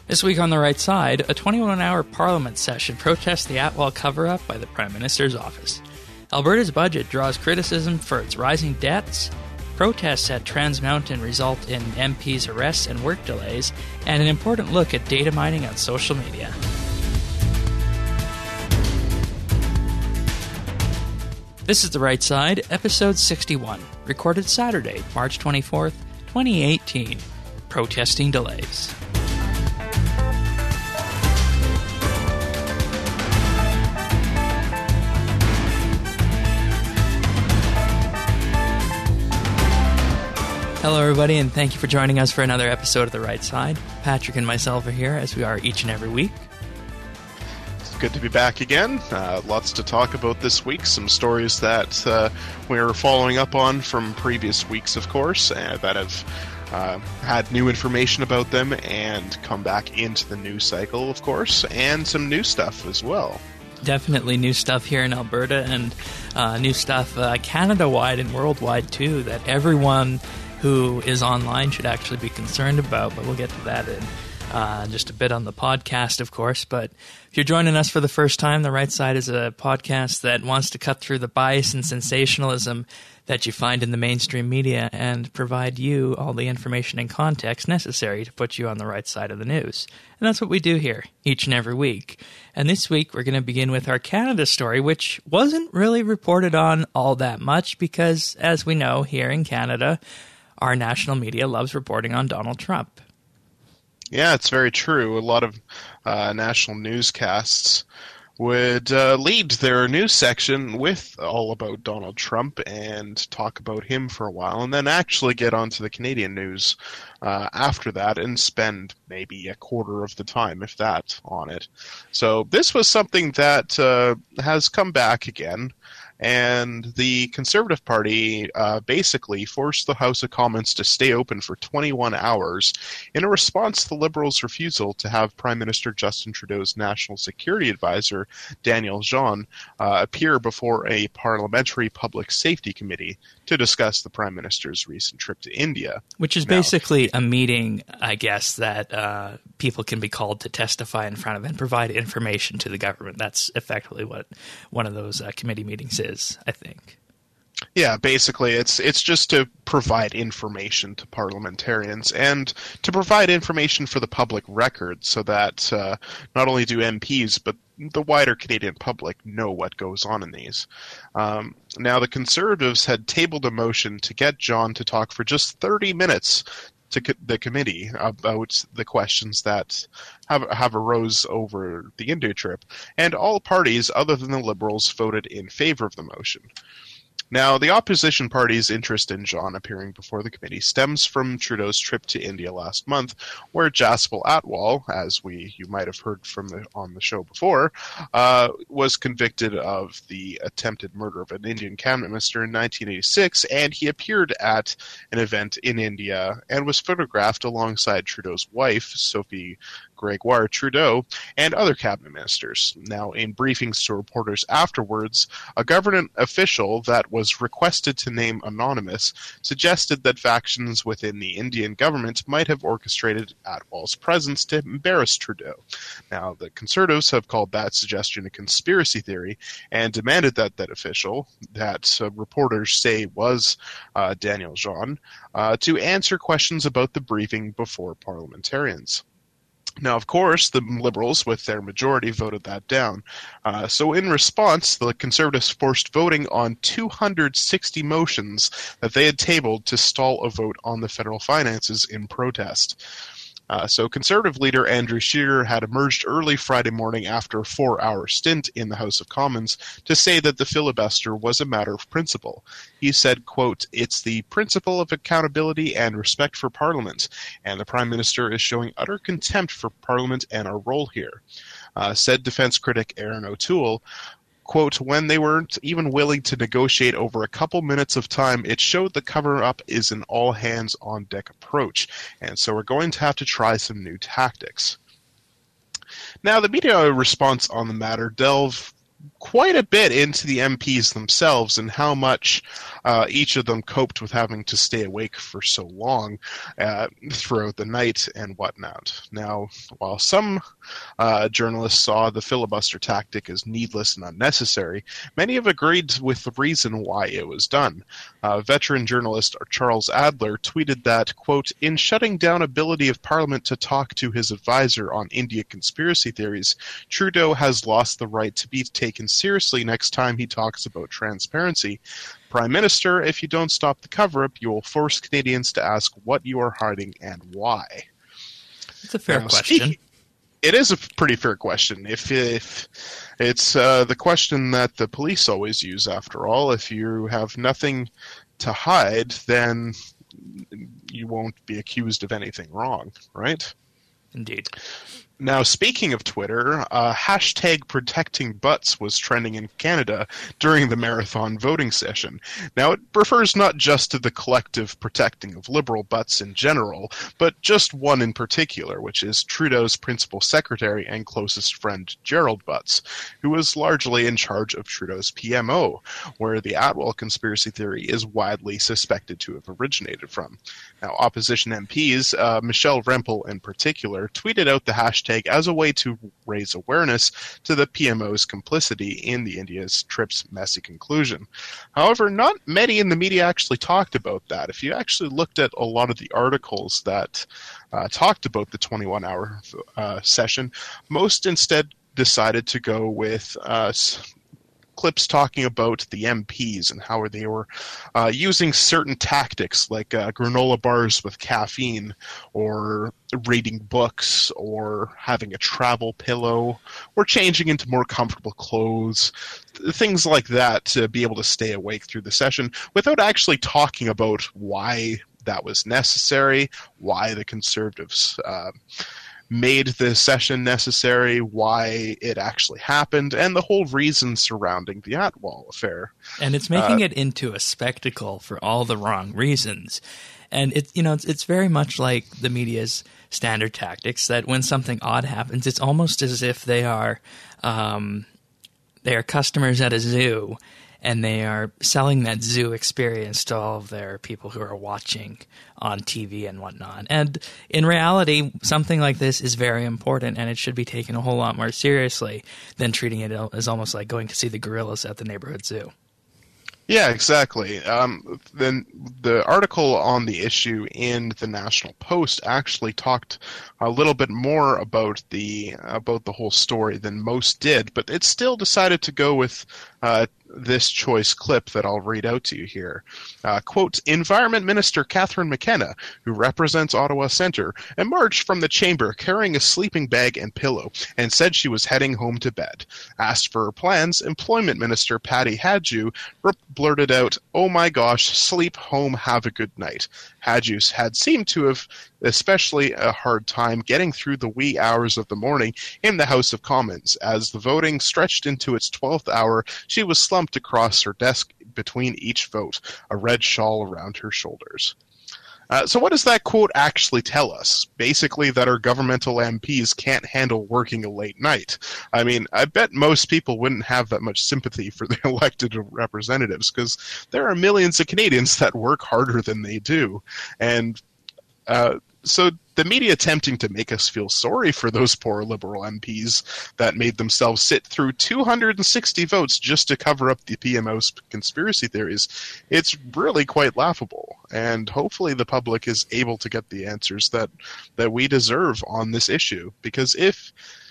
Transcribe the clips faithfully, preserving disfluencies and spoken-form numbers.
This week on The Right Side, a twenty-one hour Parliament session protests the Atwell cover-up by the Prime Minister's office. Alberta's budget draws criticism for its rising debts. Protests at Trans Mountain result in M Ps' arrests and work delays, and an important look at data mining on social media. This is The Right Side, episode sixty-one, recorded Saturday, March twenty-fourth, twenty eighteen. Protesting delays. Hello, everybody, and thank you for joining us for another episode of The Right Side. Patrick and myself are here, as we are each and every week. It's good to be back again. Uh, lots to talk about this week. Some stories that uh, we're following up on from previous weeks, of course, uh, that have uh, had new information about them and come back into the news cycle, of course, and some new stuff as well. Definitely new stuff here in Alberta, and uh, new stuff uh, Canada-wide and worldwide, too, that everyone who is online should actually be concerned about, but we'll get to that in uh, just a bit on the podcast, of course. But if you're joining us for the first time, The Right Side is a podcast that wants to cut through the bias and sensationalism that you find in the mainstream media and provide you all the information and context necessary to put you on the right side of the news. And that's what we do here each and every week. And this week we're going to begin with our Canada story, which wasn't really reported on all that much because, as we know, here in Canada, our national media loves reporting on Donald Trump. Yeah, it's very true. A lot of uh, national newscasts would uh, lead their news section with all about Donald Trump and talk about him for a while, and then actually get onto the Canadian news uh, after that and spend maybe a quarter of the time, if that, on it. So this was something that uh, has come back again. And the Conservative Party uh, basically forced the House of Commons to stay open for twenty-one hours in a response to the Liberals' refusal to have Prime Minister Justin Trudeau's National Security Advisor, Daniel Jean, uh, appear before a Parliamentary Public Safety Committee to discuss the Prime Minister's recent trip to India. Which is now basically a meeting, I guess, that uh, people can be called to testify in front of and provide information to the government. That's effectively what one of those uh, committee meetings is, I think. Yeah, basically it's it's just to provide information to parliamentarians and to provide information for the public record so that uh, not only do M Ps but the wider Canadian public know what goes on in these. Um, now, the Conservatives had tabled a motion to get John to talk for just thirty minutes to co- the committee about the questions that have, have arose over the India trip, and all parties other than the Liberals voted in favor of the motion. Now, the opposition party's interest in John appearing before the committee stems from Trudeau's trip to India last month, where Jaspal Atwal, as we you might have heard from the, on the show before, uh, was convicted of the attempted murder of an Indian cabinet minister in nineteen eighty-six, and he appeared at an event in India and was photographed alongside Trudeau's wife, Sophie Gregoire Trudeau, and other cabinet ministers. Now, in briefings to reporters afterwards, a government official that was requested to name anonymous suggested that factions within the Indian government might have orchestrated Atwal's presence to embarrass Trudeau. Now, the Conservatives have called that suggestion a conspiracy theory and demanded that that official, that uh, reporters say was uh, Daniel Jean, uh, to answer questions about the briefing before parliamentarians. Now, of course, the Liberals, with their majority, voted that down. Uh, so in response, the Conservatives forced voting on two hundred sixty motions that they had tabled to stall a vote on the federal finances in protest. Uh, so Conservative leader Andrew Scheer had emerged early Friday morning after a four-hour stint in the House of Commons to say that the filibuster was a matter of principle. He said, quote, "It's the principle of accountability and respect for Parliament, and the Prime Minister is showing utter contempt for Parliament and our role here." Uh, said defense critic Aaron O'Toole, quote, "When they weren't even willing to negotiate over a couple minutes of time, it showed the cover-up is an all-hands-on-deck approach, and so we're going to have to try some new tactics." Now, the media response on the matter delve quite a bit into the M Ps themselves and how much uh, each of them coped with having to stay awake for so long uh, throughout the night and whatnot. Now, while some uh, journalists saw the filibuster tactic as needless and unnecessary, many have agreed with the reason why it was done. Uh, veteran journalist Charles Adler tweeted that, quote, "In shutting down ability of Parliament to talk to his advisor on India conspiracy theories, Trudeau has lost the right to be taken seriously next time he talks about transparency. Prime Minister, if you don't stop the cover-up, you will force Canadians to ask what you are hiding and why." It's a fair now, question. Speak, it is a pretty fair question. If, if it's uh, the question that the police always use, after all. If you have nothing to hide, then you won't be accused of anything wrong, right? Indeed. Now, speaking of Twitter, uh, hashtag protecting butts was trending in Canada during the marathon voting session. Now, it refers not just to the collective protecting of liberal butts in general, but just one in particular, which is Trudeau's principal secretary and closest friend, Gerald Butts, who was largely in charge of Trudeau's P M O, where the Atwell conspiracy theory is widely suspected to have originated from. Now, opposition M Ps, uh, Michelle Rempel in particular, tweeted out the hashtag as a way to raise awareness to the P M O's complicity in the India's trip's messy conclusion. However, not many in the media actually talked about that. If you actually looked at a lot of the articles that uh, talked about the twenty-one hour uh, session, most instead decided to go with uh, clips talking about the M Ps and how they were uh, using certain tactics like uh, granola bars with caffeine, or reading books, or having a travel pillow, or changing into more comfortable clothes, things like that to be able to stay awake through the session without actually talking about why that was necessary, why the Conservatives uh, made the session necessary, why it actually happened, and the whole reason surrounding the Atwell affair. And it's making uh, it into a spectacle for all the wrong reasons. And it's, you know, it's, it's very much like the media's standard tactics that when something odd happens, it's almost as if they are um, they are customers at a zoo, and they are selling that zoo experience to all of their people who are watching on T V and whatnot. And in reality, something like this is very important, and it should be taken a whole lot more seriously than treating it as almost like going to see the gorillas at the neighborhood zoo. Yeah, exactly. Um, then the article on the issue in the National Post actually talked a little bit more about the about the whole story than most did, but it still decided to go with uh, this choice clip that I'll read out to you here. Uh, quote, Environment Minister Catherine McKenna, who represents Ottawa Centre, emerged from the chamber carrying a sleeping bag and pillow and said she was heading home to bed. Asked for her plans, Employment Minister Patty Hadju blurted out, oh my gosh, sleep home, have a good night. Hadju had seemed to have especially a hard time getting through the wee hours of the morning in the House of Commons. As the voting stretched into its twelfth hour, she was slumped across her desk between each vote, a red shawl around her shoulders. Uh, so what does that quote actually tell us? Basically that our governmental M Ps can't handle working a late night. I mean, I bet most people wouldn't have that much sympathy for the elected representatives, because there are millions of Canadians that work harder than they do. And uh, so the media attempting to make us feel sorry for those poor Liberal M Ps that made themselves sit through two hundred sixty votes just to cover up the P M O's conspiracy theories, it's really quite laughable. And hopefully the public is able to get the answers that, that we deserve on this issue. Because if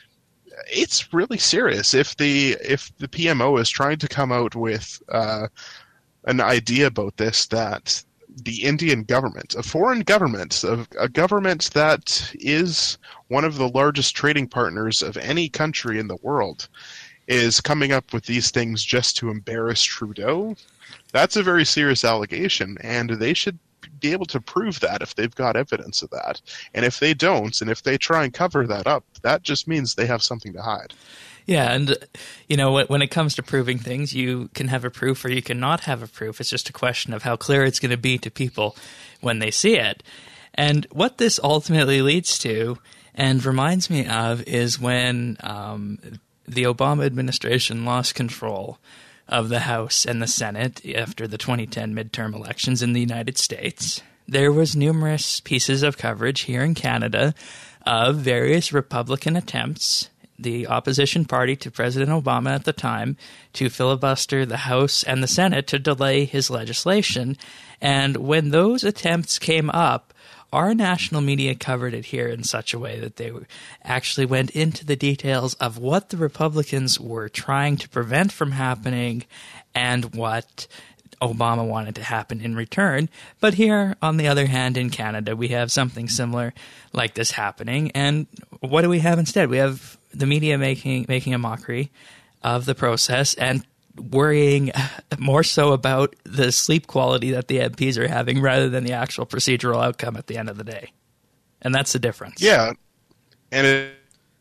it's really serious, if the if the P M O is trying to come out with uh, an idea about this, that the Indian government, a foreign government, a, a government that is one of the largest trading partners of any country in the world, is coming up with these things just to embarrass Trudeau, that's a very serious allegation, and they should be able to prove that if they've got evidence of that. And if they don't, and if they try and cover that up, that just means they have something to hide. Yeah, and, you know, when it comes to proving things, you can have a proof or you cannot have a proof. It's just a question of how clear it's going to be to people when they see it. And what this ultimately leads to and reminds me of is when um, the Obama administration lost control of the House and the Senate after the twenty ten midterm elections in the United States, there was numerous pieces of coverage here in Canada of various Republican attempts, the opposition party to President Obama at the time, to filibuster the House and the Senate to delay his legislation. And when those attempts came up, our national media covered it here in such a way that they actually went into the details of what the Republicans were trying to prevent from happening and what Obama wanted to happen in return. But here, on the other hand, in Canada, we have something similar like this happening. And what do we have instead? We have the media making making a mockery of the process and worrying more so about the sleep quality that the M Ps are having rather than the actual procedural outcome at the end of the day. And that's the difference. Yeah. And it,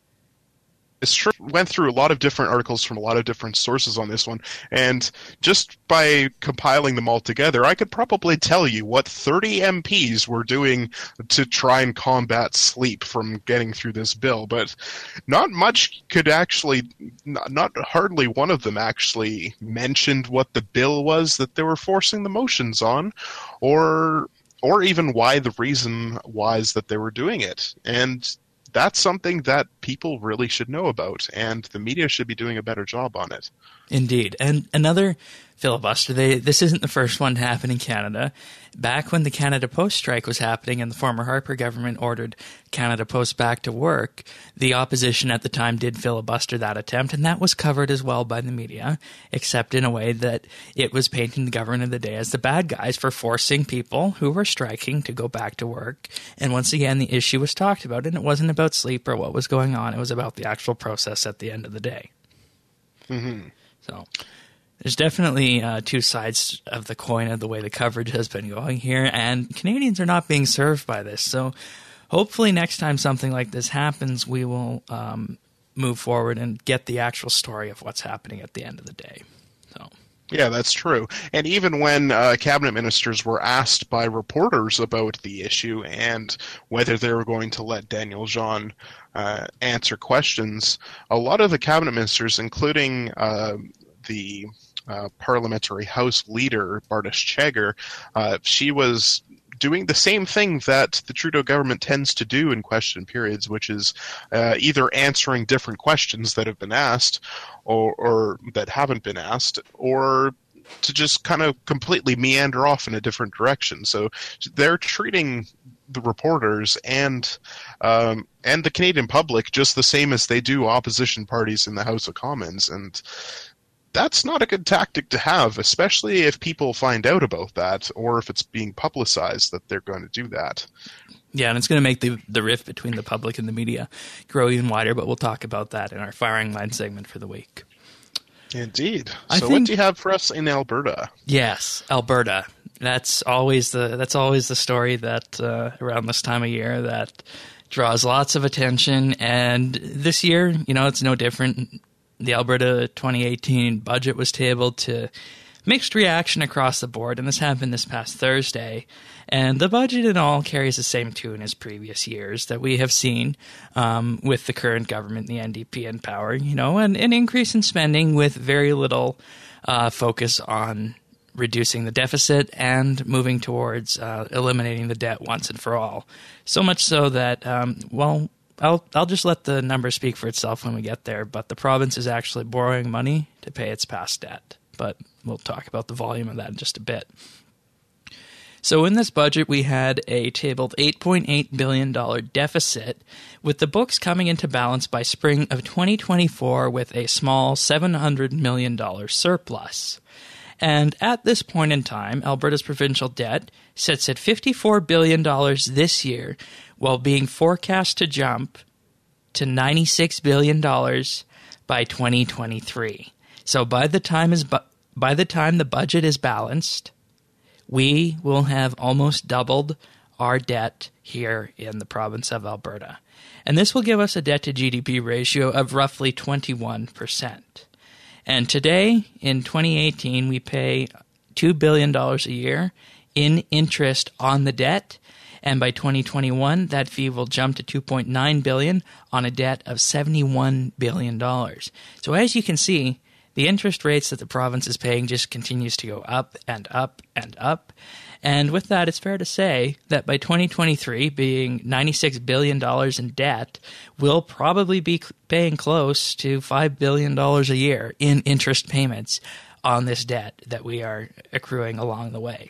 it's true. Went through a lot of different articles from a lot of different sources on this one. And just by compiling them all together, I could probably tell you what thirty M Ps were doing to try and combat sleep from getting through this bill. But not much could actually, not, not hardly one of them actually mentioned what the bill was that they were forcing the motions on, or or even why the reason was that they were doing it. And that's something that people really should know about, and the media should be doing a better job on it. Indeed. And another filibuster, they, this isn't the first one to happen in Canada. Back when the Canada Post strike was happening and the former Harper government ordered Canada Post back to work, the opposition at the time did filibuster that attempt, and that was covered as well by the media, except in a way that it was painting the government of the day as the bad guys for forcing people who were striking to go back to work. And once again, the issue was talked about, and it wasn't about sleep or what was going on. It was about the actual process at the end of the day. Mm-hmm. So there's definitely uh, two sides of the coin of the way the coverage has been going here, and Canadians are not being served by this. So hopefully next time something like this happens, we will um, move forward and get the actual story of what's happening at the end of the day. So. Yeah, that's true. And even when uh, cabinet ministers were asked by reporters about the issue and whether they were going to let Daniel Jean uh, answer questions, a lot of the cabinet ministers, including uh, the uh, parliamentary House leader, Bardish Chagger, uh, she was doing the same thing that the Trudeau government tends to do in question periods, which is uh, either answering different questions that have been asked or, or that haven't been asked, or to just kind of completely meander off in a different direction. So they're treating the reporters and um, and the Canadian public just the same as they do opposition parties in the House of Commons, and that's not a good tactic to have, especially if people find out about that or if it's being publicized that they're going to do that. Yeah, and it's going to make the the rift between the public and the media grow even wider, but we'll talk about that in our firing line segment for the week. Indeed. I so think, what do you have for us in Alberta? Yes, Alberta. That's always the that's always the story that uh, around this time of year that draws lots of attention, and this year, you know, it's no different. The Alberta twenty eighteen budget was tabled to mixed reaction across the board, and this happened this past Thursday. And the budget in all carries the same tune as previous years that we have seen um, with the current government, the N D P in power, you know, an, an increase in spending with very little uh, focus on reducing the deficit and moving towards uh, eliminating the debt once and for all. So much so that, um, well, I'll I'll just let the numbers speak for itself when we get there, but the province is actually borrowing money to pay its past debt. But we'll talk about the volume of that in just a bit. So in this budget, we had a tabled eight point eight billion dollars deficit, with the books coming into balance by spring of twenty twenty-four with a small seven hundred million dollars surplus. And at this point in time, Alberta's provincial debt sits at fifty-four billion dollars this year, while being forecast to jump to ninety-six billion dollars by twenty twenty-three. So by the time is bu- by the time the budget is balanced, we will have almost doubled our debt here in the province of Alberta. And this will give us a debt to G D P ratio of roughly twenty-one percent. And today, in twenty eighteen, we pay two billion dollars a year in interest on the debt. And by twenty twenty-one, that fee will jump to two point nine billion dollars on a debt of seventy-one billion dollars. So as you can see, the interest rates that the province is paying just continues to go up and up and up. And with that, it's fair to say that by twenty twenty-three, being ninety-six billion dollars in debt, we'll probably be paying close to five billion dollars a year in interest payments on this debt that we are accruing along the way.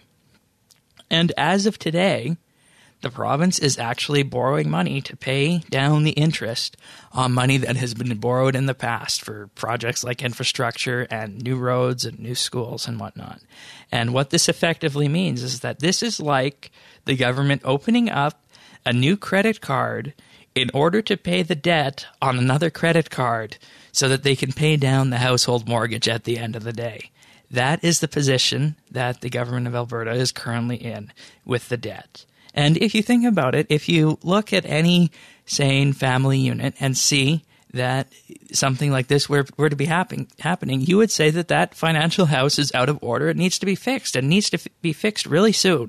And as of today, the province is actually borrowing money to pay down the interest on money that has been borrowed in the past for projects like infrastructure and new roads and new schools and whatnot. And what this effectively means is that this is like the government opening up a new credit card in order to pay the debt on another credit card so that they can pay down the household mortgage at the end of the day. That is the position that the government of Alberta is currently in with the debt. And if you think about it, if you look at any sane family unit and see that something like this were, were to be happen, happening, you would say that that financial house is out of order. It needs to be fixed. It needs to f- be fixed really soon.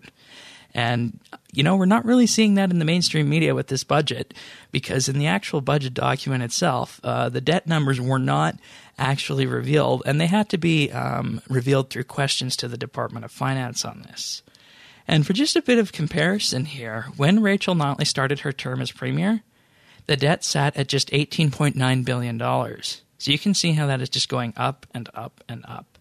And, you know, we're not really seeing that in the mainstream media with this budget, because in the actual budget document itself, uh, the debt numbers were not actually revealed, and they had to be um, revealed through questions to the Department of Finance on this. And for just a bit of comparison here, when Rachel Notley started her term as premier, the debt sat at just eighteen point nine billion dollars. So you can see how that is just going up and up and up.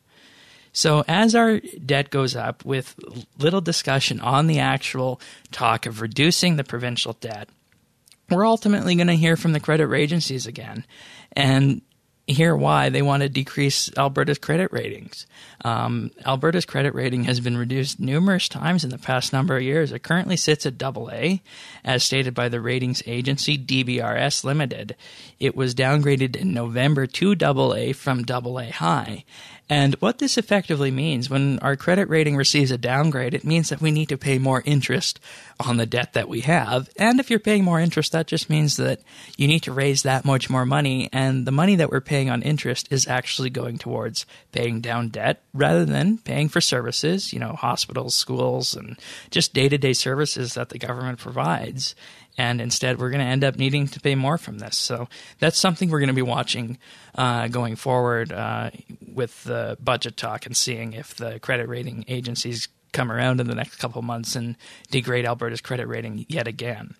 So as our debt goes up, with little discussion on the actual talk of reducing the provincial debt, we're ultimately going to hear from the credit agencies again and hear why they want to decrease Alberta's credit ratings. Um, Alberta's credit rating has been reduced numerous times in the past number of years. It currently sits at double A, as stated by the ratings agency D B R S Limited. It was downgraded in November to double A from double A high. And what this effectively means, when our credit rating receives a downgrade, it means that we need to pay more interest on the debt that we have. And if you're paying more interest, that just means that you need to raise that much more money. And the money that we're paying on interest is actually going towards paying down debt rather than paying for services, you know, hospitals, schools, and just day-to-day services that the government provides. And instead, we're going to end up needing to pay more from this. So that's something we're going to be watching uh, going forward uh, with the budget talk, and seeing if the credit rating agencies come around in the next couple of months and degrade Alberta's credit rating yet again.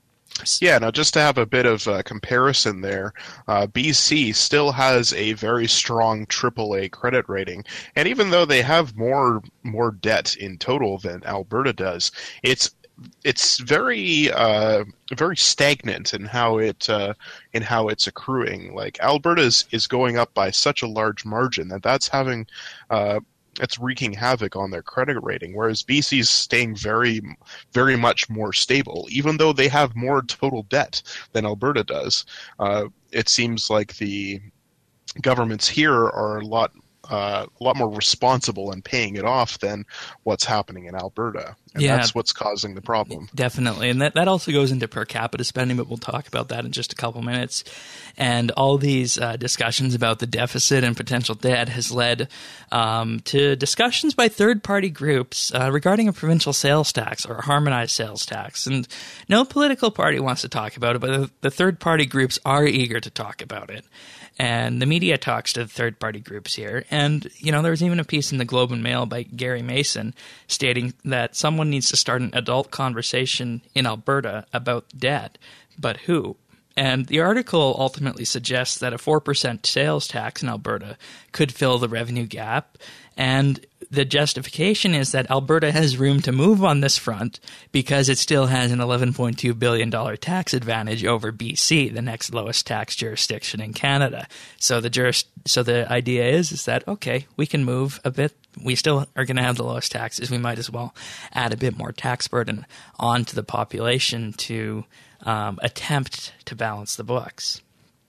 Yeah, now just to have a bit of a comparison there, uh, B C still has a very strong triple A credit rating, and even though they have more more debt in total than Alberta does, it's it's very uh, very stagnant in how it uh, in how it's accruing. Like Alberta is, is going up by such a large margin that that's having uh, it's wreaking havoc on their credit rating, whereas B C is staying very very much more stable, even though they have more total debt than Alberta does. Uh, it seems like the governments here are a lot. Uh, a lot more responsible in paying it off than what's happening in Alberta. And yeah, that's what's causing the problem. Definitely. And that, that also goes into per capita spending, but we'll talk about that in just a couple minutes. And all these uh, discussions about the deficit and potential debt has led um, to discussions by third-party groups uh, regarding a provincial sales tax or a harmonized sales tax. And no political party wants to talk about it, but the, the third-party groups are eager to talk about it. And the media talks to the third-party groups here. And, you know, there was even a piece in the Globe and Mail by Gary Mason stating that someone needs to start an adult conversation in Alberta about debt, but who? And the article ultimately suggests that a four percent sales tax in Alberta could fill the revenue gap. And the justification is that Alberta has room to move on this front because it still has an eleven point two billion dollars tax advantage over B C, the next lowest tax jurisdiction in Canada. So the juris- so the idea is, is that, okay, we can move a bit. We still are going to have the lowest taxes. We might as well add a bit more tax burden onto the population to um, attempt to balance the books.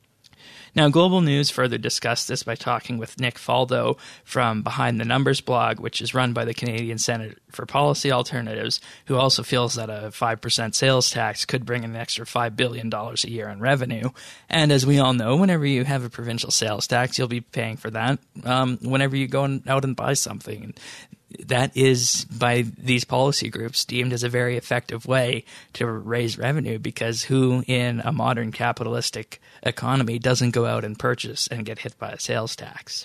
Now, Global News further discussed this by talking with Nick Faldo from Behind the Numbers blog, which is run by the Canadian Centre for Policy Alternatives, who also feels that a five percent sales tax could bring in an extra five billion dollars a year in revenue. And as we all know, whenever you have a provincial sales tax, you'll be paying for that um, whenever you go out and buy something. that is, by these policy groups, deemed as a very effective way to raise revenue, because who in a modern capitalistic economy doesn't go out and purchase and get hit by a sales tax?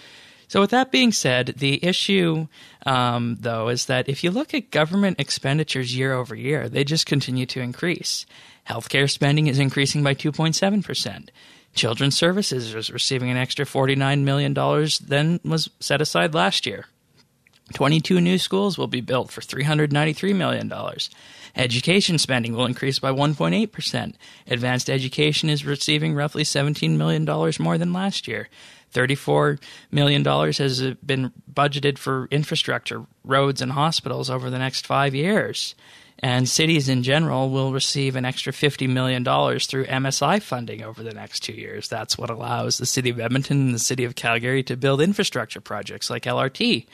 So with that being said, the issue, um, though, is that if you look at government expenditures year over year, they just continue to increase. Healthcare spending is increasing by two point seven percent. Children's Services is receiving an extra forty-nine million dollars than was set aside last year. twenty-two new schools will be built for three hundred ninety-three million dollars. Education spending will increase by one point eight percent. Advanced education is receiving roughly seventeen million dollars more than last year. thirty-four million dollars has been budgeted for infrastructure, roads, and hospitals over the next five years. And cities in general will receive an extra fifty million dollars through M S I funding over the next two years. That's what allows the city of Edmonton and the city of Calgary to build infrastructure projects like L R T.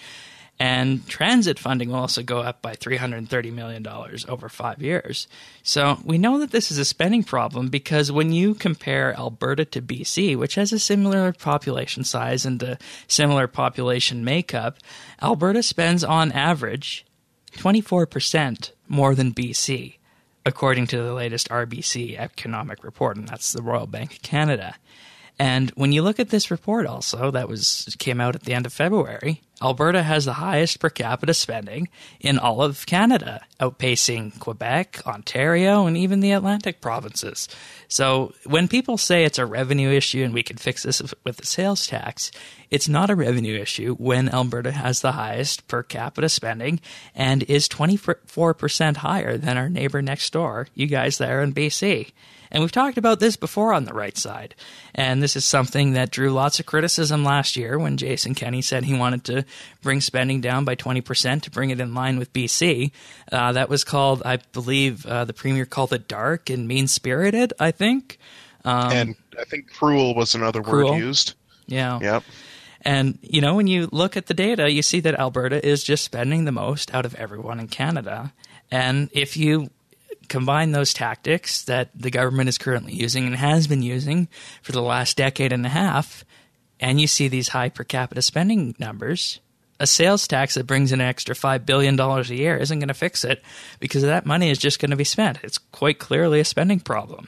And transit funding will also go up by three hundred thirty million dollars over five years. So we know that this is a spending problem because when you compare Alberta to B C, which has a similar population size and a similar population makeup, Alberta spends on average twenty-four percent more than B C, according to the latest R B C economic report, and that's the Royal Bank of Canada. And when you look at this report also, that was came out at the end of February, Alberta has the highest per capita spending in all of Canada, outpacing Quebec, Ontario, and even the Atlantic provinces. So when people say it's a revenue issue and we can fix this with the sales tax, it's not a revenue issue when Alberta has the highest per capita spending and is twenty-four percent higher than our neighbor next door, you guys there in B C. And we've talked about this before on the right side. And this is something that drew lots of criticism last year when Jason Kenney said he wanted to bring spending down by twenty percent to bring it in line with B C. Uh, that was called, I believe, uh, the Premier called it dark and mean-spirited, I think. Um, and I think cruel was another cruel. word used. Yeah. Yep. And, you know, when you look at the data, you see that Alberta is just spending the most out of everyone in Canada. And if you combine those tactics that the government is currently using and has been using for the last decade and a half, and you see these high per capita spending numbers, a sales tax that brings in an extra five billion dollars a year isn't going to fix it because that money is just going to be spent. It's quite clearly a spending problem.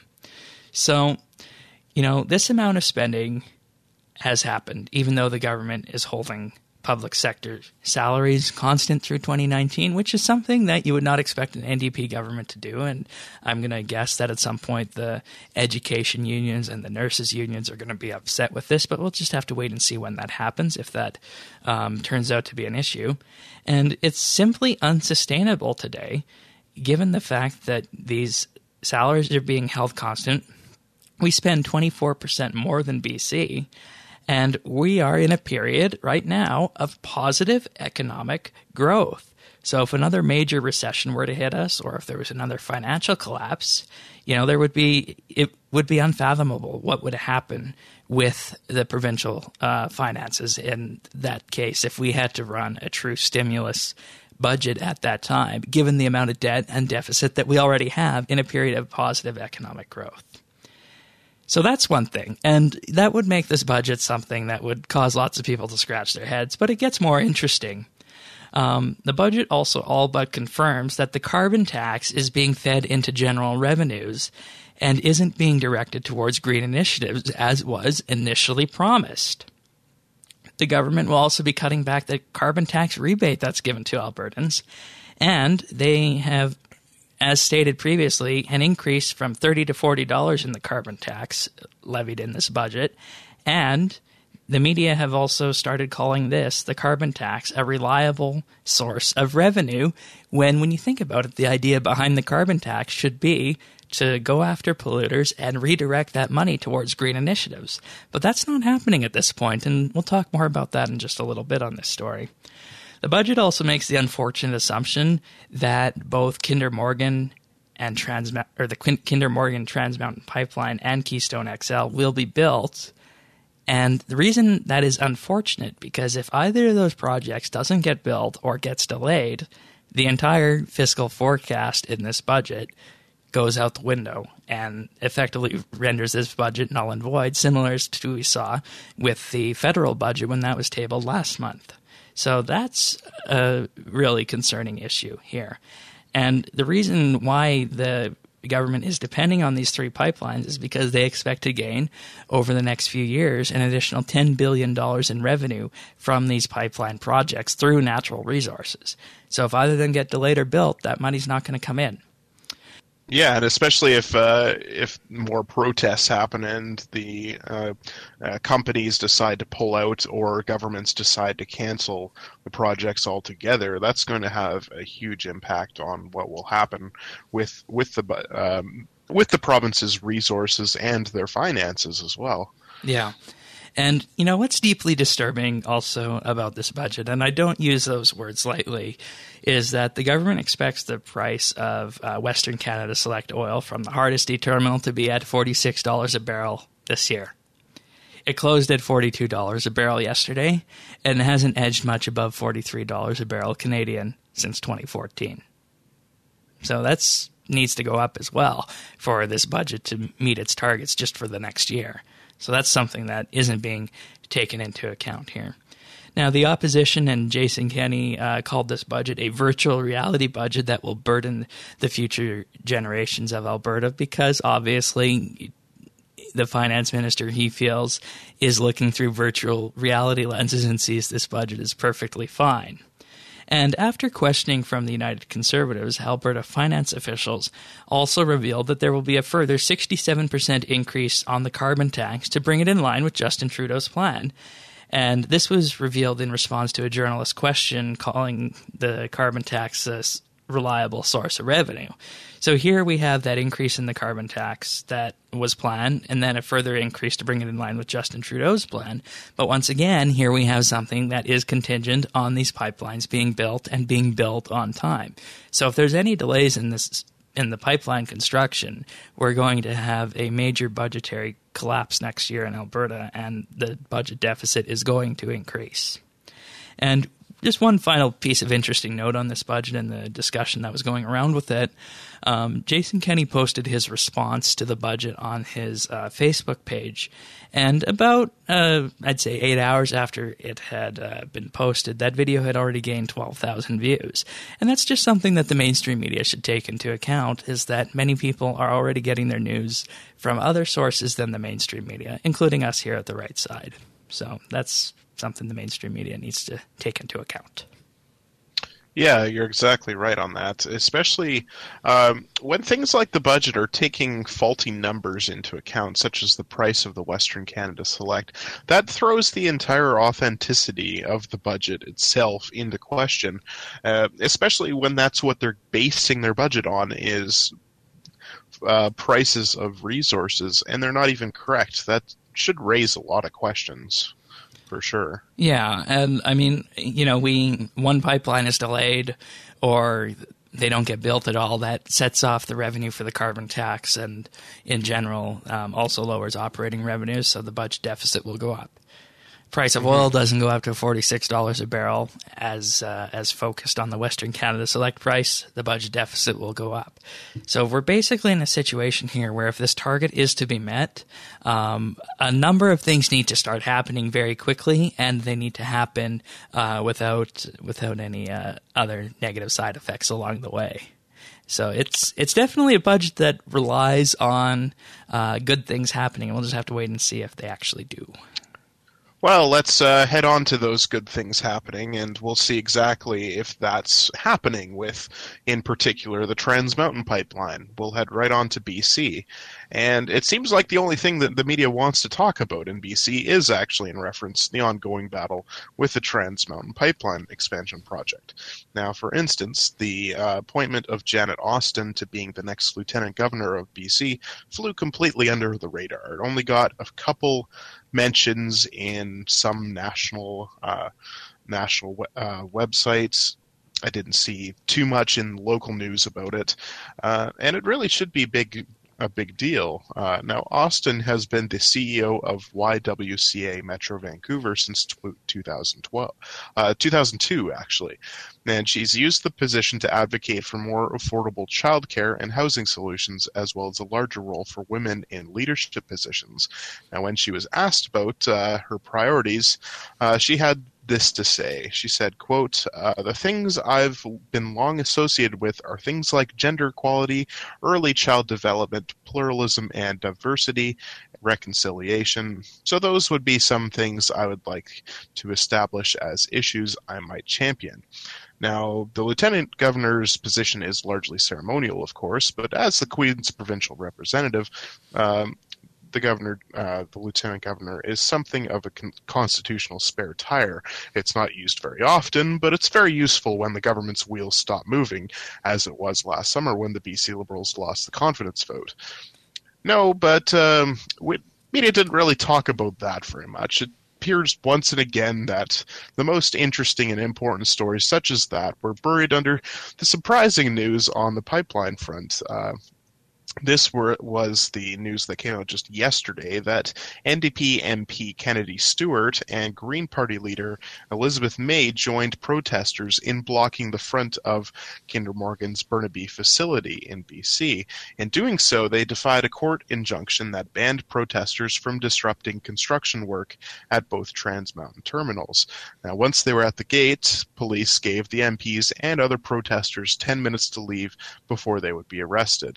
So, you know, this amount of spending has happened, even though the government is holding public sector salaries constant through twenty nineteen, which is something that you would not expect an N D P government to do. And I'm going to guess that at some point the education unions and the nurses unions are going to be upset with this, but we'll just have to wait and see when that happens, if that um, turns out to be an issue. And it's simply unsustainable today, given the fact that these salaries are being held constant. We spend twenty-four percent more than B C, and we are in a period right now of positive economic growth. So if another major recession were to hit us, or if there was another financial collapse, you know, there would be it would be unfathomable what would happen with the provincial uh, finances in that case if we had to run a true stimulus budget at that time, given the amount of debt and deficit that we already have in a period of positive economic growth. So that's one thing, and that would make this budget something that would cause lots of people to scratch their heads, but it gets more interesting. Um, the budget also all but confirms that the carbon tax is being fed into general revenues and isn't being directed towards green initiatives as was initially promised. The government will also be cutting back the carbon tax rebate that's given to Albertans, and they have, as stated previously, an increase from thirty to forty dollars in the carbon tax levied in this budget, and the media have also started calling this, the carbon tax, a reliable source of revenue, when, when you think about it, the idea behind the carbon tax should be to go after polluters and redirect that money towards green initiatives. But that's not happening at this point, and we'll talk more about that in just a little bit on this story. The budget also makes the unfortunate assumption that both Kinder Morgan and Trans or the Kinder Morgan Trans Mountain Pipeline and Keystone X L will be built. And the reason that is unfortunate, because if either of those projects doesn't get built or gets delayed, the entire fiscal forecast in this budget goes out the window and effectively renders this budget null and void, similar to we saw with the federal budget when that was tabled last month. So that's a really concerning issue here. And the reason why the government is depending on these three pipelines is because they expect to gain, over the next few years, an additional ten billion dollars in revenue from these pipeline projects through natural resources. So if either of them get delayed or built, that money's not going to come in. Yeah, and especially if uh, if more protests happen and the uh, uh, companies decide to pull out or governments decide to cancel the projects altogether, that's going to have a huge impact on what will happen with with the um, with the province's resources and their finances as well. Yeah. And, you know, what's deeply disturbing also about this budget, and I don't use those words lightly, is that the government expects the price of uh, Western Canada Select oil from the Hardisty terminal to be at forty-six dollars a barrel this year. It closed at forty-two dollars a barrel yesterday, and it hasn't edged much above forty-three dollars a barrel Canadian since twenty fourteen. So that's needs to go up as well for this budget to meet its targets just for the next year. So that's something that isn't being taken into account here. Now, the opposition and Jason Kenney uh, called this budget a virtual reality budget that will burden the future generations of Alberta because, obviously, the finance minister, he feels, is looking through virtual reality lenses and sees this budget as perfectly fine. And after questioning from the United Conservatives, Alberta finance officials also revealed that there will be a further sixty-seven percent increase on the carbon tax to bring it in line with Justin Trudeau's plan. And this was revealed in response to a journalist's question calling the carbon tax a reliable source of revenue. So here we have that increase in the carbon tax that was planned, and then a further increase to bring it in line with Justin Trudeau's plan. But once again, here we have something that is contingent on these pipelines being built and being built on time. So if there's any delays in this in the pipeline construction, we're going to have a major budgetary collapse next year in Alberta, and the budget deficit is going to increase. And just one final piece of interesting note on this budget and the discussion that was going around with it. Um, Jason Kenney posted his response to the budget on his uh, Facebook page. And about, uh, I'd say, eight hours after it had uh, been posted, that video had already gained twelve thousand views. And that's just something that the mainstream media should take into account, is that many people are already getting their news from other sources than the mainstream media, including us here at the Right Side. So that's something the mainstream media needs to take into account. Yeah, you're exactly right on that, especially um, when things like the budget are taking faulty numbers into account, such as the price of the Western Canada Select. That throws the entire authenticity of the budget itself into question, uh, especially when that's what they're basing their budget on, is uh, prices of resources, and they're not even correct. That should raise a lot of questions. For sure. Yeah, and I mean, you know, we one pipeline is delayed or they don't get built at all. That sets off the revenue for the carbon tax and, in general, um, also lowers operating revenues, so the budget deficit will go up. Price of oil doesn't go up to forty-six dollars a barrel as uh, as focused on the Western Canada Select price. The budget deficit will go up. So we're basically in a situation here where if this target is to be met, um, a number of things need to start happening very quickly, and they need to happen uh, without without any uh, other negative side effects along the way. So it's it's definitely a budget that relies on uh, good things happening, and we'll just have to wait and see if they actually do. Well, let's uh, head on to those good things happening, and we'll see exactly if that's happening with, in particular, the Trans Mountain Pipeline. We'll head right on to B C. And it seems like the only thing that the media wants to talk about in B C is actually in reference to the ongoing battle with the Trans Mountain Pipeline expansion project. Now, for instance, the uh, appointment of Janet Austin to being the next Lieutenant Governor of B C flew completely under the radar. It only got a couple mentions in some national uh, national uh, websites. I didn't see too much in local news about it, uh, and it really should be big a big deal. Uh, now, Austin has been the C E O of Y W C A Metro Vancouver since two thousand twelve, uh, two thousand two, actually. And she's used the position to advocate for more affordable childcare and housing solutions, as well as a larger role for women in leadership positions. Now, when she was asked about uh, her priorities, uh, she had this to say. She said, quote, uh, the things I've been long associated with are things like gender equality, early child development, pluralism and diversity, reconciliation. So those would be some things I would like to establish as issues I might champion. Now, the lieutenant governor's position is largely ceremonial, of course, but as the Queen's provincial representative, um, the governor, uh, the lieutenant governor, is something of a con- constitutional spare tire. It's not used very often, but it's very useful when the government's wheels stop moving, as it was last summer when the B C Liberals lost the confidence vote. No, but um, we, media didn't really talk about that very much. It appears once and again that the most interesting and important stories such as that were buried under the surprising news on the pipeline front. Uh, This were, was the news that came out just yesterday that N D P M P Kennedy Stewart and Green Party leader Elizabeth May joined protesters in blocking the front of Kinder Morgan's Burnaby facility in B C. In doing so, they defied a court injunction that banned protesters from disrupting construction work at both Trans Mountain terminals. Now, once they were at the gate, police gave the M Ps and other protesters ten minutes to leave before they would be arrested.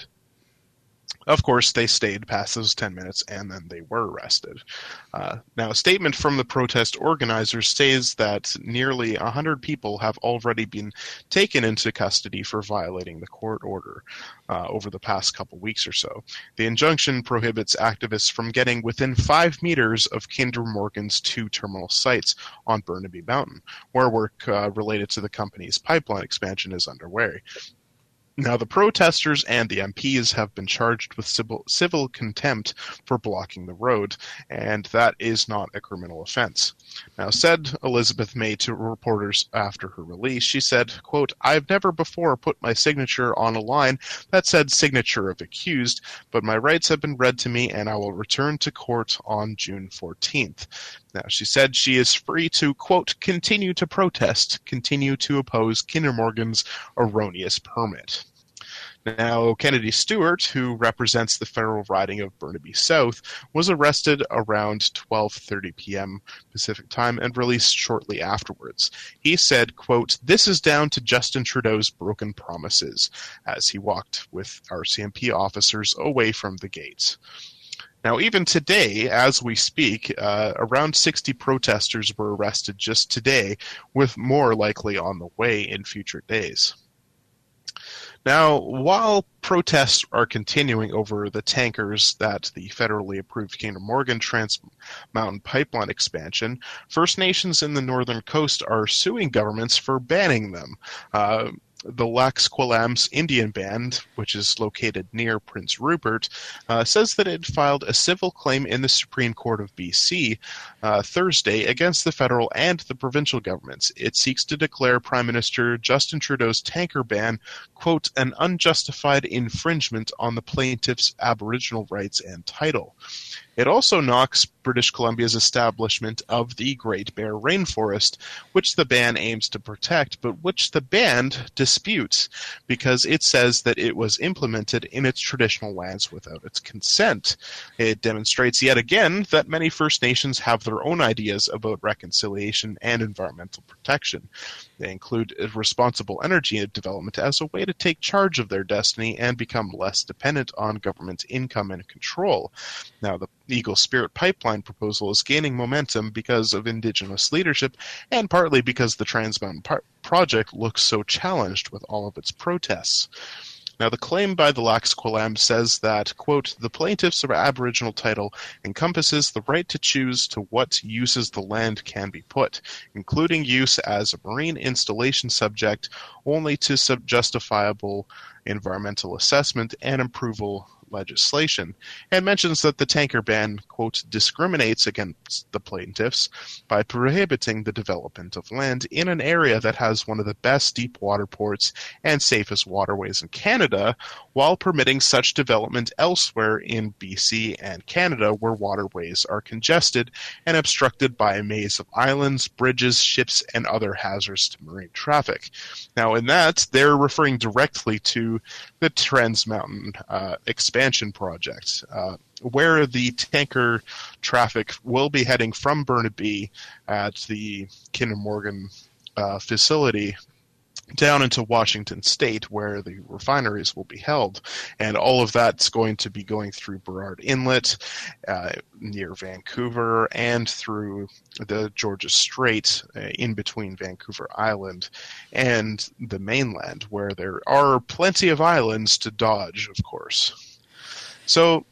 Of course, they stayed past those ten minutes, and then they were arrested. Uh, now, a statement from the protest organizers says that nearly one hundred people have already been taken into custody for violating the court order uh, over the past couple weeks or so. The injunction prohibits activists from getting within five meters of Kinder Morgan's two terminal sites on Burnaby Mountain, where work uh, related to the company's pipeline expansion is underway. Now, the protesters and the M Ps have been charged with civil, civil contempt for blocking the road, and that is not a criminal offense. Now, said Elizabeth May to reporters after her release, she said, quote, I've never before put my signature on a line that said signature of accused, but my rights have been read to me, and I will return to court on June fourteenth. Now, she said she is free to, quote, continue to protest, continue to oppose Kinder Morgan's erroneous permit. Now, Kennedy Stewart, who represents the federal riding of Burnaby South, was arrested around twelve thirty p.m. Pacific time and released shortly afterwards. He said, quote, this is down to Justin Trudeau's broken promises, as he walked with R C M P officers away from the gates. Now, even today, as we speak, uh, around sixty protesters were arrested just today, with more likely on the way in future days. Now, while protests are continuing over the tankers that the federally approved Kinder Morgan Trans Mountain pipeline expansion, First Nations in the northern coast are suing governments for banning them. Uh, The Lax Kw'alaams Indian Band, which is located near Prince Rupert, uh, says that it filed a civil claim in the Supreme Court of B C uh, Thursday against the federal and the provincial governments. It seeks to declare Prime Minister Justin Trudeau's tanker ban, quote, an unjustified infringement on the plaintiff's Aboriginal rights and title. It also knocks British Columbia's establishment of the Great Bear Rainforest, which the ban aims to protect, but which the band disputes because it says that it was implemented in its traditional lands without its consent. It demonstrates yet again that many First Nations have their own ideas about reconciliation and environmental protection. They include responsible energy development as a way to take charge of their destiny and become less dependent on government income and control. Now, the Eagle Spirit Pipeline proposal is gaining momentum because of Indigenous leadership and partly because the Trans Mountain par- project looks so challenged with all of its protests. Now, the claim by the Lax Kw'alaam says that, quote, the plaintiff's Aboriginal title encompasses the right to choose to what uses the land can be put, including use as a marine installation subject only to sub- justifiable environmental assessment and approval legislation, and mentions that the tanker ban, quote, discriminates against the plaintiffs by prohibiting the development of land in an area that has one of the best deep water ports and safest waterways in Canada, while permitting such development elsewhere in B C and Canada where waterways are congested and obstructed by a maze of islands, bridges, ships, and other hazards to marine traffic. Now, in that, they're referring directly to the Trans Mountain uh, expansion project. Uh, where the tanker traffic will be heading from Burnaby at the Kinder Morgan uh, facility down into Washington State, where the refineries will be held. And all of that's going to be going through Burrard Inlet uh, near Vancouver and through the Georgia Strait uh, in between Vancouver Island and the mainland, where there are plenty of islands to dodge, of course. So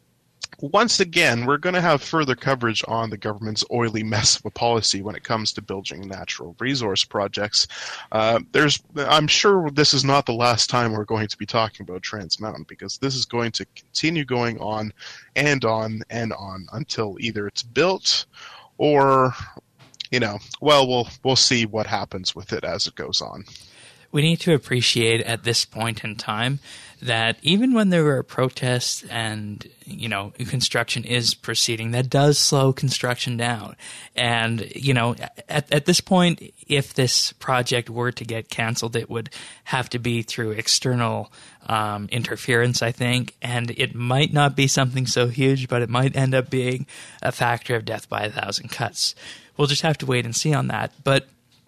once again, we're going to have further coverage on the government's oily mess of a policy when it comes to building natural resource projects. Uh, there's, I'm sure this is not the last time we're going to be talking about Trans Mountain, because this is going to continue going on and on and on until either it's built or, you know, well, we'll we'll see what happens with it as it goes on. We need to appreciate at this point in time that even when there were protests and, you know, construction is proceeding, that does slow construction down. And, you know, at, at this point, if this project were to get canceled, it would have to be through external um, interference, I think. And it might not be something so huge, but it might end up being a factor of death by a thousand cuts. We'll just have to wait and see on that. But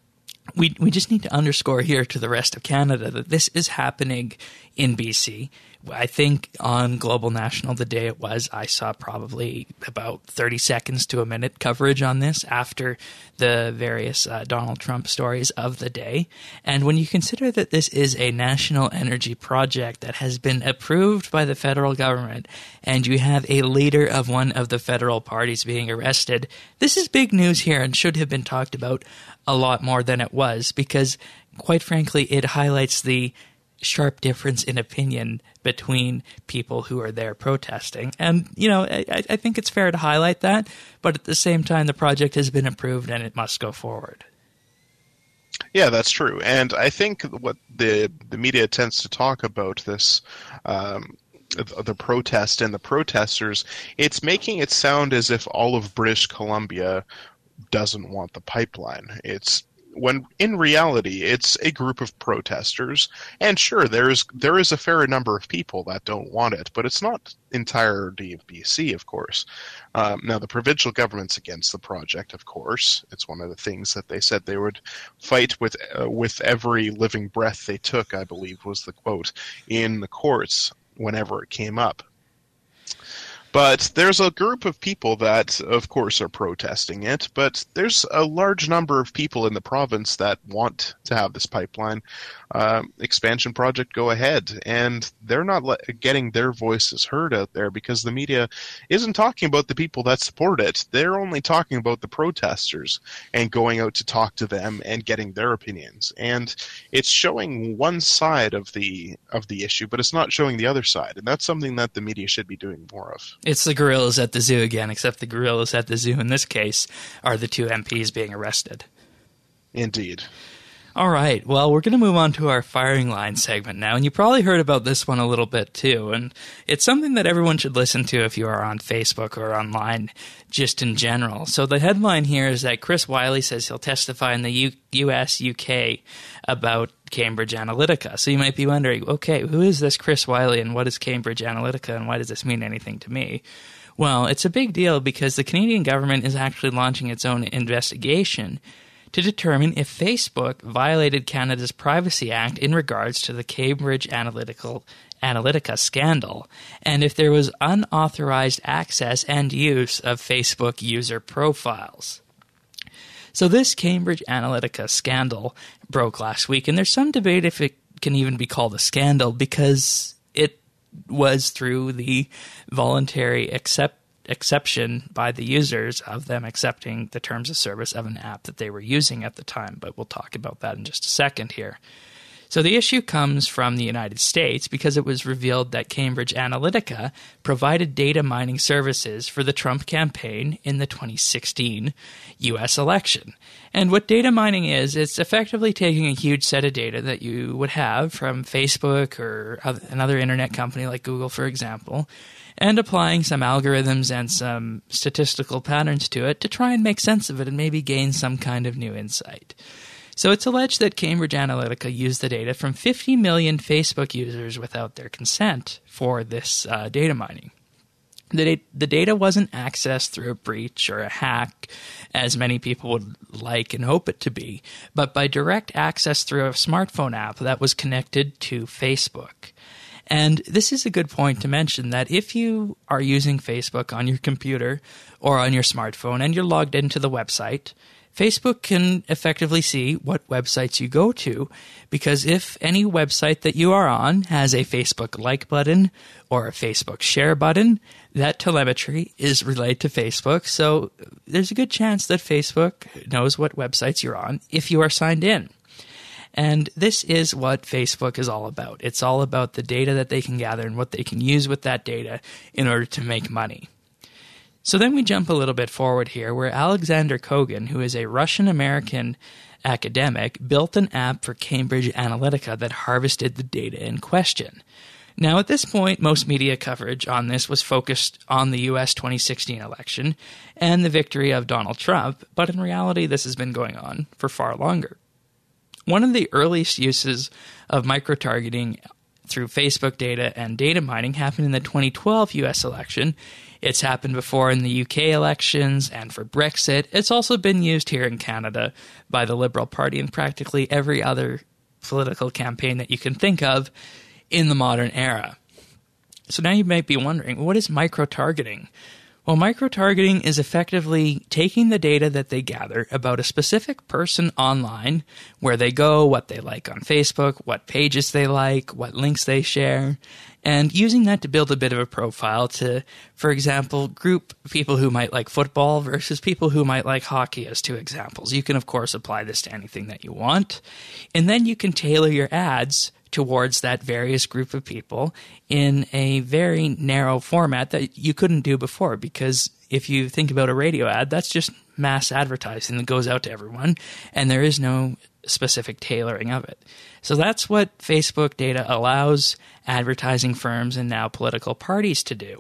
We we just need to underscore here to the rest of Canada that this is happening in B C. I think on Global National, the day it was, I saw probably about thirty seconds to a minute coverage on this after the various uh, Donald Trump stories of the day. And when you consider that this is a national energy project that has been approved by the federal government, and you have a leader of one of the federal parties being arrested, this is big news here and should have been talked about a lot more than it was, because quite frankly, it highlights the sharp difference in opinion between people who are there protesting. And, you know, I, I think it's fair to highlight that, but at the same time, the project has been approved and it must go forward. Yeah, that's true. And I think what the the media tends to talk about this um, the protest and the protesters, it's making it sound as if all of British Columbia doesn't want the pipeline. It's when in reality it's a group of protesters, and sure, there is there is a fair number of people that don't want it, but it's not entirety of B C, of course. Um, now the provincial government's against the project, of course. It's one of the things that they said they would fight with uh, with every living breath they took, I believe was the quote, in the courts whenever it came up. But there's a group of people that, of course, are protesting it, but there's a large number of people in the province that want to have this pipeline uh, expansion project go ahead, and they're not le- getting their voices heard out there because the media isn't talking about the people that support it. They're only talking about the protesters and going out to talk to them and getting their opinions. And it's showing one side of the of the issue, but it's not showing the other side, and that's something that the media should be doing more of. It's the gorillas at the zoo again, except the gorillas at the zoo in this case are the two M Ps being arrested. Indeed. All right. Well, we're going to move on to our firing line segment now, and you probably heard about this one a little bit too, and it's something that everyone should listen to if you are on Facebook or online just in general. So the headline here is that Chris Wylie says he'll testify in the U- U.S., U K about Cambridge Analytica. So you might be wondering, okay, who is this Chris Wylie and what is Cambridge Analytica and why does this mean anything to me? Well, it's a big deal because the Canadian government is actually launching its own investigation to determine if Facebook violated Canada's Privacy Act in regards to the Cambridge Analytical Analytica scandal, and if there was unauthorized access and use of Facebook user profiles. So this Cambridge Analytica scandal broke last week, and there's some debate if it can even be called a scandal because it was through the voluntary accept exception by the users of them accepting the terms of service of an app that they were using at the time, but we'll talk about that in just a second here. So the issue comes from the United States because it was revealed that Cambridge Analytica provided data mining services for the Trump campaign in the twenty sixteen U S election. And what data mining is, it's effectively taking a huge set of data that you would have from Facebook or another internet company like Google, for example, and applying some algorithms and some statistical patterns to it to try and make sense of it and maybe gain some kind of new insight. So it's alleged that Cambridge Analytica used the data from fifty million Facebook users without their consent for this uh, data mining. The, da- the data wasn't accessed through a breach or a hack, as many people would like and hope it to be, but by direct access through a smartphone app that was connected to Facebook. And this is a good point to mention that if you are using Facebook on your computer or on your smartphone and you're logged into the website, Facebook can effectively see what websites you go to, because if any website that you are on has a Facebook like button or a Facebook share button, that telemetry is relayed to Facebook. So there's a good chance that Facebook knows what websites you're on if you are signed in. And this is what Facebook is all about. It's all about the data that they can gather and what they can use with that data in order to make money. So then we jump a little bit forward here, where Alexander Kogan, who is a Russian-American academic, built an app for Cambridge Analytica that harvested the data in question. Now, at this point, most media coverage on this was focused on the U S twenty sixteen election and the victory of Donald Trump, but in reality, this has been going on for far longer. One of the earliest uses of micro-targeting through Facebook data and data mining happened in the twenty twelve U S election. It's happened before in the U K elections and for Brexit. It's also been used here in Canada by the Liberal Party and practically every other political campaign that you can think of in the modern era. So now you might be wondering, what is micro-targeting? Well, micro-targeting is effectively taking the data that they gather about a specific person online, where they go, what they like on Facebook, what pages they like, what links they share, and using that to build a bit of a profile to, for example, group people who might like football versus people who might like hockey as two examples. You can, of course, apply this to anything that you want, and then you can tailor your ads towards that various group of people in a very narrow format that you couldn't do before, because if you think about a radio ad, that's just mass advertising that goes out to everyone, and there is no specific tailoring of it. So that's what Facebook data allows advertising firms and now political parties to do.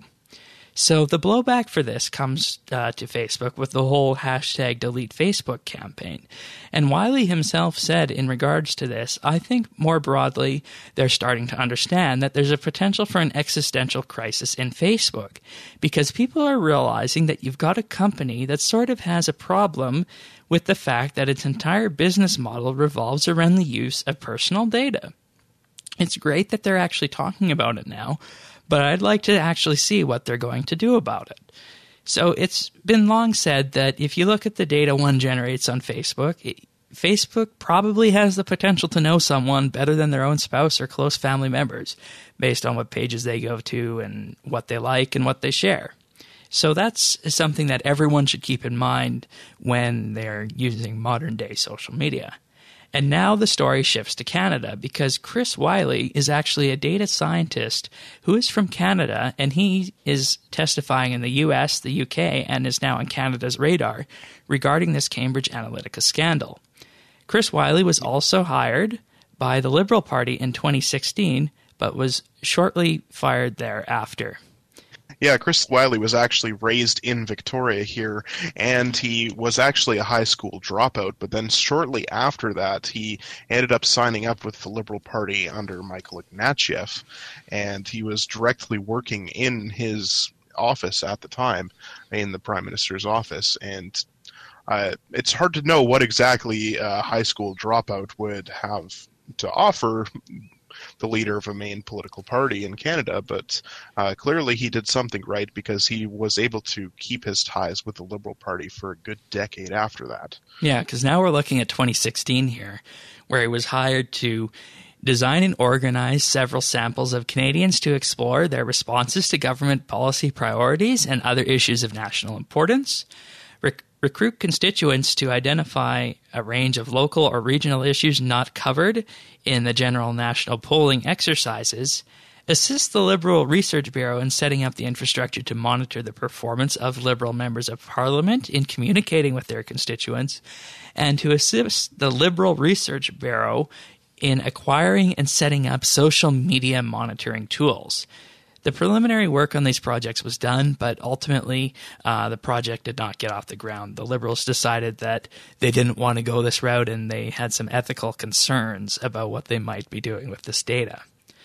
So the blowback for this comes uh, to Facebook with the whole hashtag delete Facebook campaign. And Wiley himself said in regards to this, I think more broadly, they're starting to understand that there's a potential for an existential crisis in Facebook, because people are realizing that you've got a company that sort of has a problem with the fact that its entire business model revolves around the use of personal data. It's great that they're actually talking about it now, but I'd like to actually see what they're going to do about it. So it's been long said that if you look at the data one generates on Facebook, it, Facebook probably has the potential to know someone better than their own spouse or close family members, based on what pages they go to and what they like and what they share. So that's something that everyone should keep in mind when they're using modern-day social media. And now the story shifts to Canada, because Chris Wiley is actually a data scientist who is from Canada, and he is testifying in the U S, the U K, and is now on Canada's radar regarding this Cambridge Analytica scandal. Chris Wiley was also hired by the Liberal Party in twenty sixteen, but was shortly fired thereafter. Yeah, Chris Wiley was actually raised in Victoria here, and he was actually a high school dropout, but then shortly after that, he ended up signing up with the Liberal Party under Michael Ignatieff, and he was directly working in his office at the time, in the Prime Minister's office, and uh, it's hard to know what exactly a high school dropout would have to offer the leader of a main political party in Canada, but uh, clearly he did something right, because he was able to keep his ties with the Liberal Party for a good decade after that. Yeah, because now we're looking at twenty sixteen here, where he was hired to design and organize several samples of Canadians to explore their responses to government policy priorities and other issues of national importance, rec- recruit constituents to identify a range of local or regional issues not covered in the general national polling exercises, assist the Liberal Research Bureau in setting up the infrastructure to monitor the performance of Liberal members of Parliament in communicating with their constituents, and to assist the Liberal Research Bureau in acquiring and setting up social media monitoring tools. The preliminary work on these projects was done, but ultimately uh, the project did not get off the ground. The Liberals decided that they didn't want to go this route, and they had some ethical concerns about what they might be doing with this data.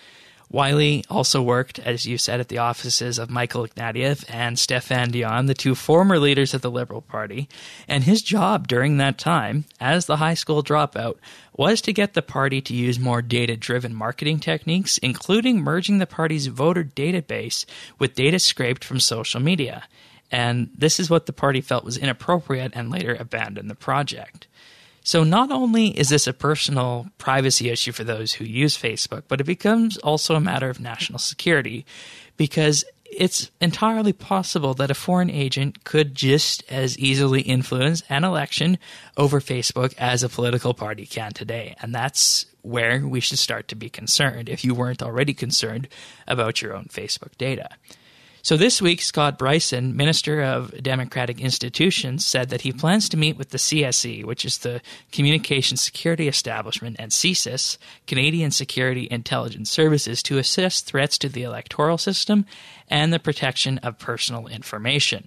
Wiley also worked, as you said, at the offices of Michael Ignatieff and Stéphane Dion, the two former leaders of the Liberal Party, and his job during that time, as the high school dropout, was to get the party to use more data-driven marketing techniques, including merging the party's voter database with data scraped from social media. And this is what the party felt was inappropriate and later abandoned the project. So not only is this a personal privacy issue for those who use Facebook, but it becomes also a matter of national security, because it's entirely possible that a foreign agent could just as easily influence an election over Facebook as a political party can today. And that's where we should start to be concerned, if you weren't already concerned about your own Facebook data. So this week, Scott Bryson, Minister of Democratic Institutions, said that he plans to meet with the C S E, which is the Communications Security Establishment, and C S I S, Canadian Security Intelligence Services, to assess threats to the electoral system and the protection of personal information.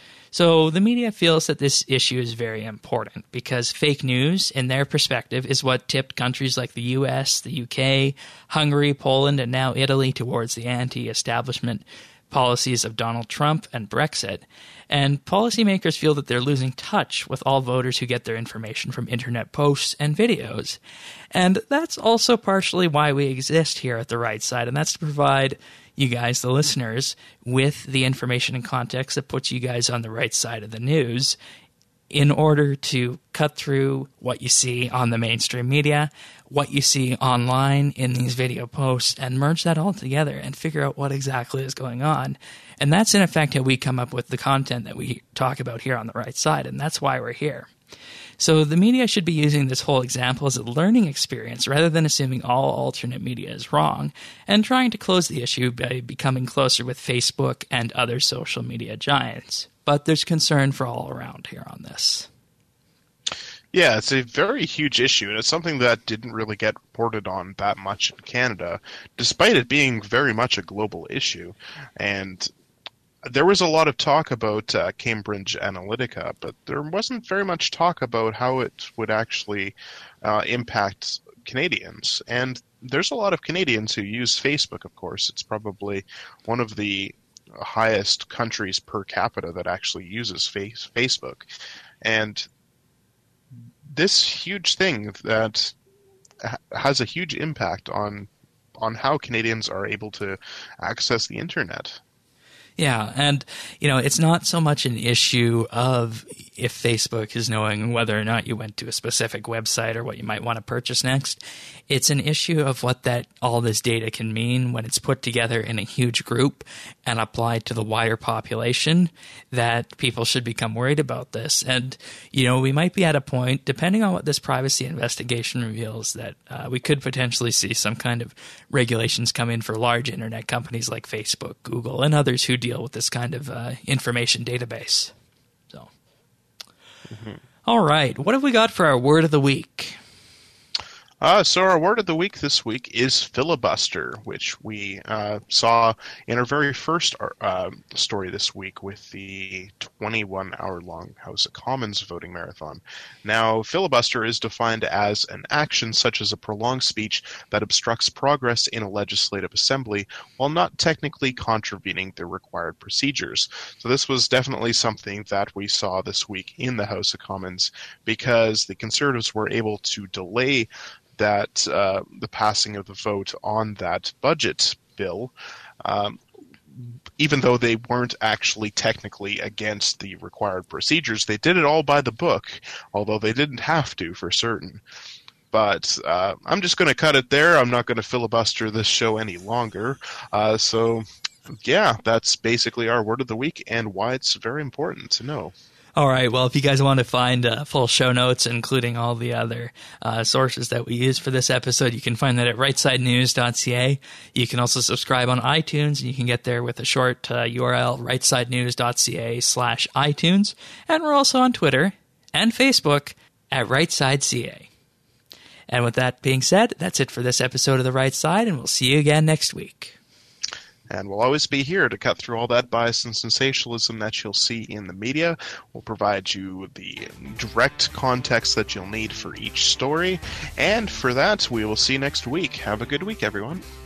So the media feels that this issue is very important because fake news, in their perspective, is what tipped countries like the U S, the U K, Hungary, Poland, and now Italy towards the anti-establishment policies of Donald Trump and Brexit, and policymakers feel that they're losing touch with all voters who get their information from internet posts and videos. And that's also partially why we exist here at The Right Side, and that's to provide you guys, the listeners, with the information and context that puts you guys on the right side of the news in order to cut through what you see on the mainstream media, what you see online in these video posts, and merge that all together and figure out what exactly is going on. And that's, in effect, how we come up with the content that we talk about here on The Right Side, and that's why we're here. So the media should be using this whole example as a learning experience rather than assuming all alternate media is wrong, and trying to close the issue by becoming closer with Facebook and other social media giants. But there's concern for all around here on this. Yeah, it's a very huge issue, and it's something that didn't really get reported on that much in Canada, despite it being very much a global issue. And there was a lot of talk about uh, Cambridge Analytica, but there wasn't very much talk about how it would actually uh, impact Canadians. And there's a lot of Canadians who use Facebook, of course. It's probably one of the highest countries per capita that actually uses face, Facebook. And this huge thing that ha- has a huge impact on on how Canadians are able to access the internet. Yeah, and, you know, it's not so much an issue of if Facebook is knowing whether or not you went to a specific website or what you might want to purchase next. It's an issue of what that all this data can mean when it's put together in a huge group and applied to the wider population, that people should become worried about this. And, you know, we might be at a point, depending on what this privacy investigation reveals, that uh, we could potentially see some kind of regulations come in for large internet companies like Facebook, Google, and others who deal with this kind of uh, information database. So, mm-hmm. All right, what have we got for our word of the week? Uh, so our word of the week this week is filibuster, which we uh, saw in our very first uh, story this week with the twenty-one hour long House of Commons voting marathon. Now, filibuster is defined as an action such as a prolonged speech that obstructs progress in a legislative assembly while not technically contravening the required procedures. So this was definitely something that we saw this week in the House of Commons because the Conservatives were able to delay that uh, the passing of the vote on that budget bill, um, even though they weren't actually technically against the required procedures. They did it all by the book, although they didn't have to for certain. But uh, I'm just going to cut it there. I'm not going to filibuster this show any longer. Uh, so, yeah, that's basically our word of the week and why it's very important to know. All right. Well, if you guys want to find uh, full show notes, including all the other uh, sources that we use for this episode, you can find that at right side news dot c a. You can also subscribe on iTunes, and you can get there with a short uh, U R L, right side news dot c a slash iTunes. And we're also on Twitter and Facebook at rightsidec. And with that being said, that's it for this episode of The Right Side, and we'll see you again next week. And we'll always be here to cut through all that bias and sensationalism that you'll see in the media. We'll provide you the direct context that you'll need for each story. And for that, we will see you next week. Have a good week, everyone.